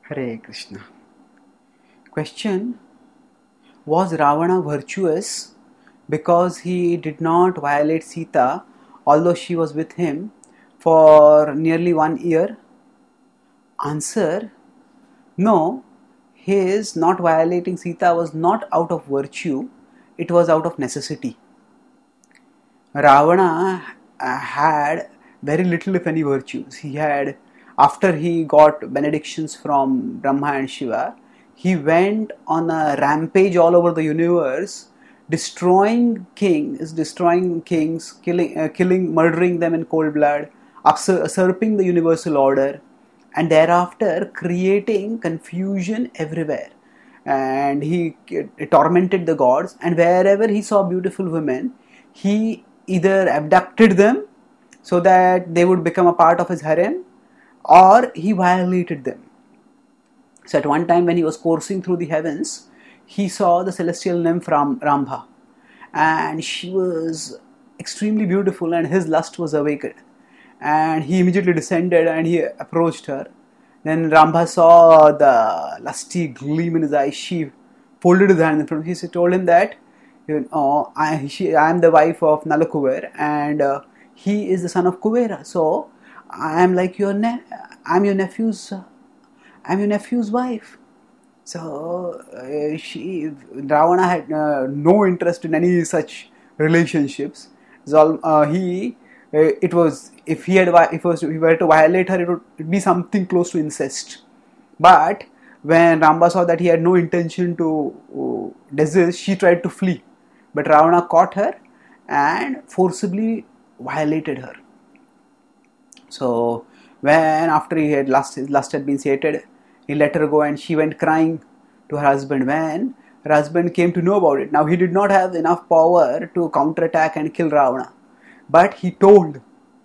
Hare Krishna. Question: was Ravana virtuous because he did not violate Sita although she was with him for nearly 1 year? Answer: no, his not violating Sita was not out of virtue, it was out of necessity. Ravana had very little, if any, virtues. After he got benedictions from Brahma and Shiva, he went on a rampage all over the universe, destroying kings, murdering them in cold blood, usurping the universal order, and thereafter creating confusion everywhere. And he tormented the gods, and wherever he saw beautiful women, he either abducted them so that they would become a part of his harem, or he violated them. So at one time when he was coursing through the heavens, he saw the celestial nymph Rambha, and she was extremely beautiful, and his lust was awakened. And he immediately descended and he approached her. Then Rambha saw the lusty gleam in his eyes. She folded his hand in front of him. She told him that, I am the wife of Nalakuber, and he is the son of Kuvera. So I am like I'm your nephew's wife. So Ravana had no interest in any such relationships. So it was if he were to violate her, it would be something close to incest. But when Ramba saw that he had no intention to desist, she tried to flee, but Ravana caught her and forcibly violated her. So when after his lust had been sated, he let her go, and she went crying to her husband. When her husband came to know about it, now he did not have enough power to counterattack and kill Ravana, but he told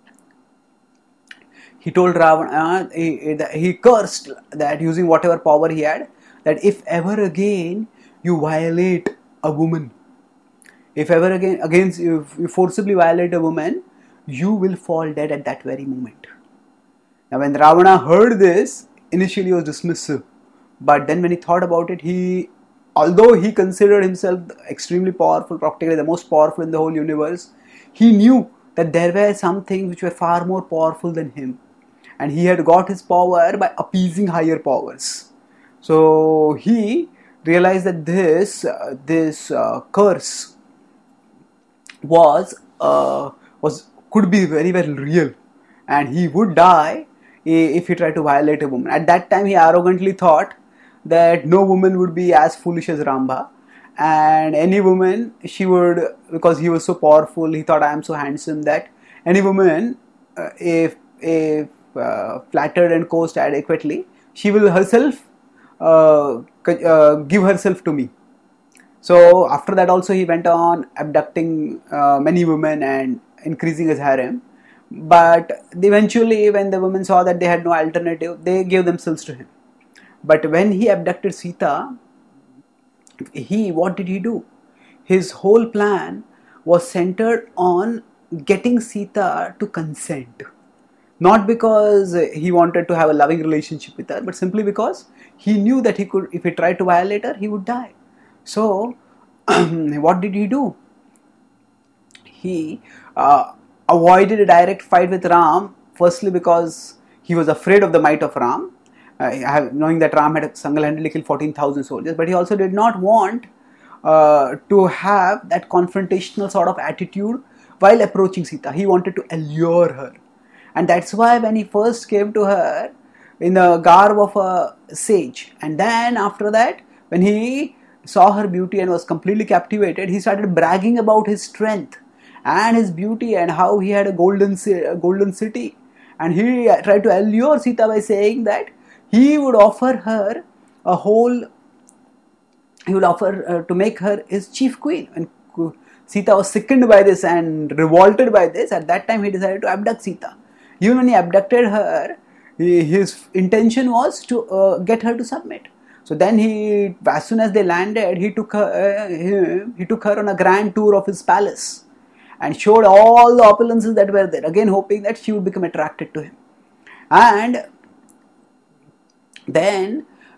Ravana, he cursed that, using whatever power he had, that if ever again you violate a woman, if ever again you forcibly violate a woman, you will fall dead at that very moment. Now when Ravana heard this, initially he was dismissive, but then when he thought about it, although he considered himself extremely powerful, practically the most powerful in the whole universe, he knew that there were some things which were far more powerful than him, and he had got his power by appeasing higher powers. So he realized that this curse was could be very very real, and he would die if he tried to violate a woman. At that time, he arrogantly thought that no woman would be as foolish as Rambha, and any woman, because he was so powerful, he thought, I am so handsome that any woman, if flattered and coaxed adequately, she will herself give herself to me. So after that also he went on abducting many women and increasing his harem. But eventually, when the women saw that they had no alternative, they gave themselves to him. But when he abducted Sita, what did he do? His whole plan was centered on getting Sita to consent. Not because he wanted to have a loving relationship with her, but simply because he knew that if he tried to violate her, he would die. So, what did he do? He avoided a direct fight with Ram, firstly because he was afraid of the might of Ram, knowing that Ram had single-handedly killed 14,000 soldiers, but he also did not want to have that confrontational sort of attitude while approaching Sita. He wanted to allure her, and that's why when he first came to her in the garb of a sage, and then after that, when he saw her beauty and was completely captivated, he started bragging about his strength and his beauty and how he had a golden city, and he tried to allure Sita by saying that he would offer her to make her his chief queen. And Sita was sickened by this and revolted by this. At that time he decided to abduct Sita. Even when he abducted her, his intention was to get her to submit. So then as soon as they landed, he took her on a grand tour of his palace and showed all the opulences that were there, again hoping that she would become attracted to him. And then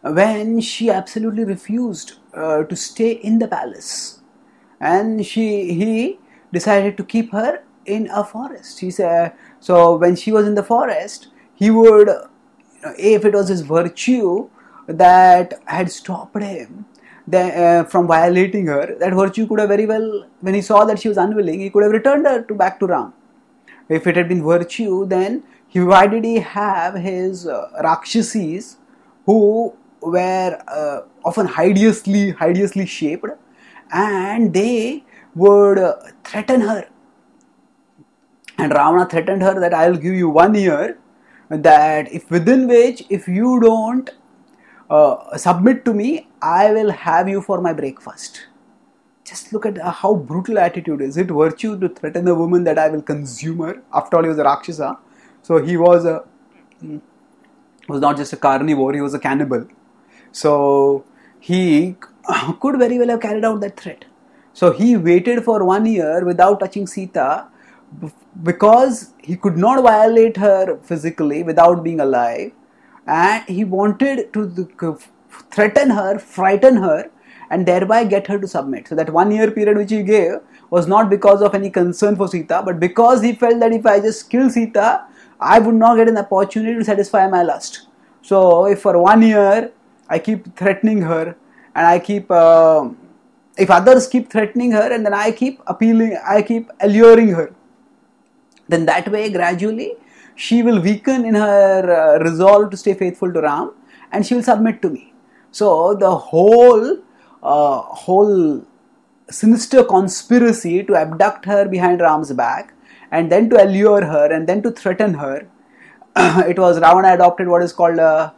when she absolutely refused to stay in the palace, and he decided to keep her in a forest. He said, so when she was in the forest, he would, if it was his virtue that had stopped him from violating her, that virtue could have very well, when he saw that she was unwilling, he could have returned her back to Ram. If it had been virtue, then why did he have his Rakshasis, who were often hideously shaped, and they would threaten her. And Ravana threatened her that I will give you 1 year, that if within which, if you don't submit to me, I will have you for my breakfast. Just look at how brutal attitude is. It virtue to threaten a woman that I will consume her? After all, he was a Rakshasa. So he was not just a carnivore, he was a cannibal. So he could very well have carried out that threat. So he waited for 1 year without touching Sita, because he could not violate her physically without being alive, and he wanted to threaten her, frighten her, and thereby get her to submit. So that 1 year period which he gave was not because of any concern for Sita, but because he felt that if I just kill Sita, I would not get an opportunity to satisfy my lust. So if for 1 year I keep threatening her, and I keep if others keep threatening her, and then I keep alluring her, then that way gradually she will weaken in her resolve to stay faithful to Ram, and she will submit to me. So the whole sinister conspiracy to abduct her behind Ram's back, and then to allure her, and then to threaten her, it was Ravana adopted what is called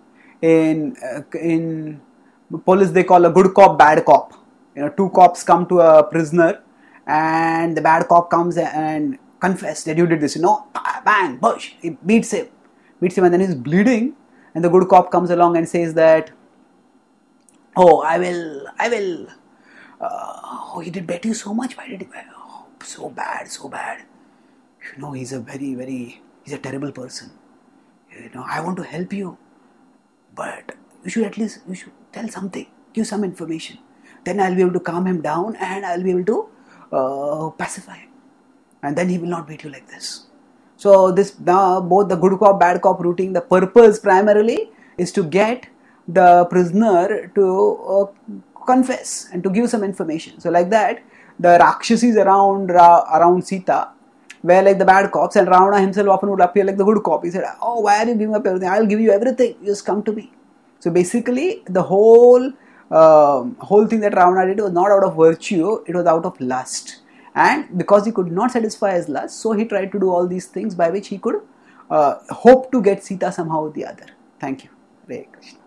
in police they call a good cop, bad cop. Two cops come to a prisoner, and the bad cop comes and confess that you did this. Bang, push. He beats him, and then he's bleeding, and the good cop comes along and says that, oh, I will. Oh, he did bet you so much. Why did he? Oh, so bad. He's he's a terrible person. I want to help you, but you should tell something, give some information. Then I'll be able to calm him down, and I'll be able to pacify him, and then he will not beat you like this. So this now both the good cop, bad cop routine, the purpose primarily is to get the prisoner to confess and to give some information. So like that, the Rakshasis around Sita were like the bad cops, and Ravana himself often would appear like the good cop. He said, oh, why are you giving up everything? I'll give you everything. You just come to me. So basically, the whole thing that Ravana did was not out of virtue, it was out of lust. And because he could not satisfy his lust, so he tried to do all these things by which he could hope to get Sita somehow or the other. Thank you. Hare Krishna.